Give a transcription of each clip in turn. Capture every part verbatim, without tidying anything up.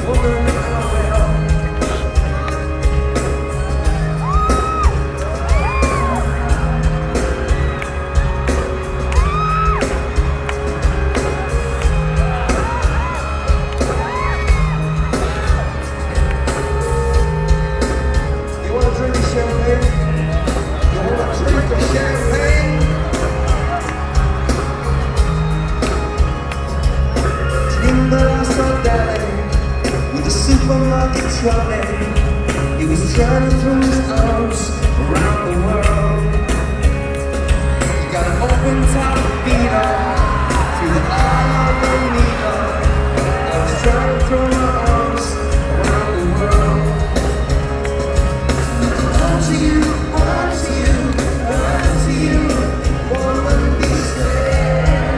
woman I will. You wanna drink the champagne? You wanna drink the champagne? In the last of day, with the supermarket trolley, he was trying to throw his arms around the world. He got an open top beater through the eye of the needle. I was trying to throw my arms around the world. On to you, on to you, on to you, woman, be still.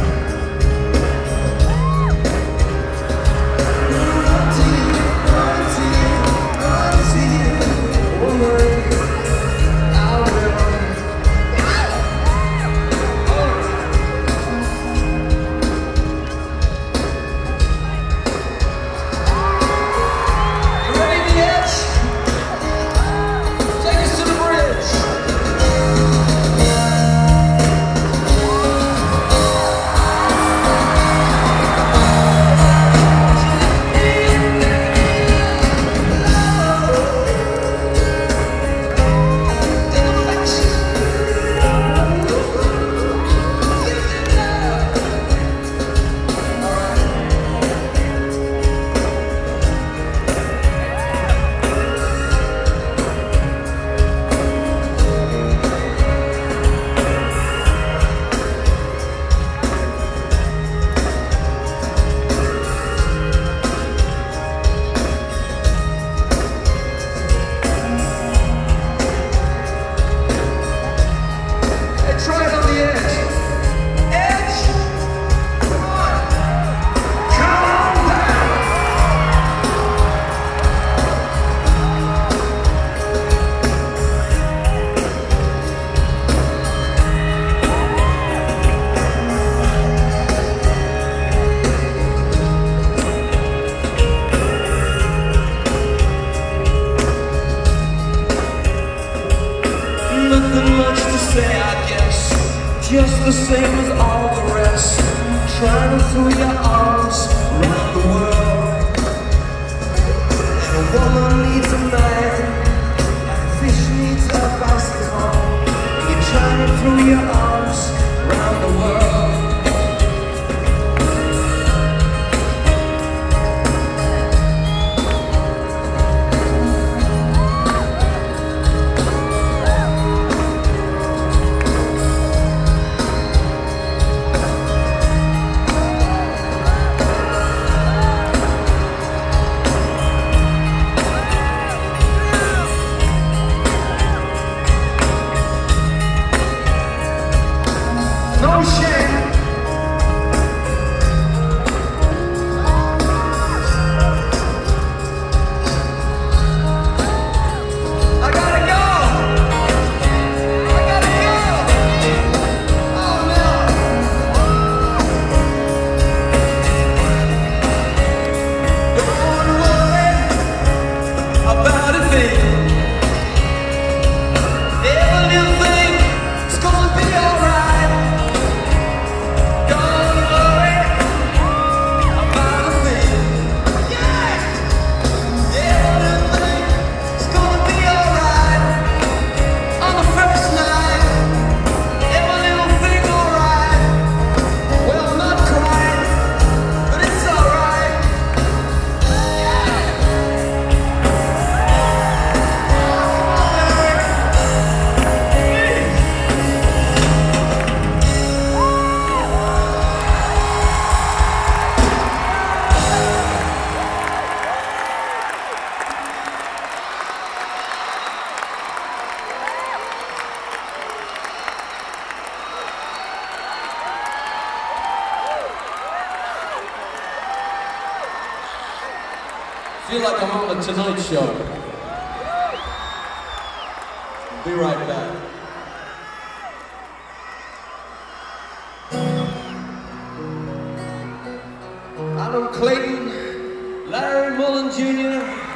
Nothing much to say, I guess. Just the same as all the rest. Trying to throw your arms around the world. And a woman needs a man, like a fish needs a bicycle. And you're trying to throw your arms around the world. No shame. I gotta go. I gotta go. Oh no. Don't worry about a thing. Every little thing is gonna be alright. Don't worry about a thing. Yeah. Every little thing is gonna be alright. On the first night, every little thing alright. Well, I'm not crying, but it's alright. Feel like I'm on the Tonight Show. Be right back. Adam Clayton, Larry Moore. Nolan Junior